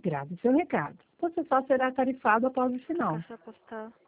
Grave seu recado. Você só será tarifado após o sinal. Caixa postal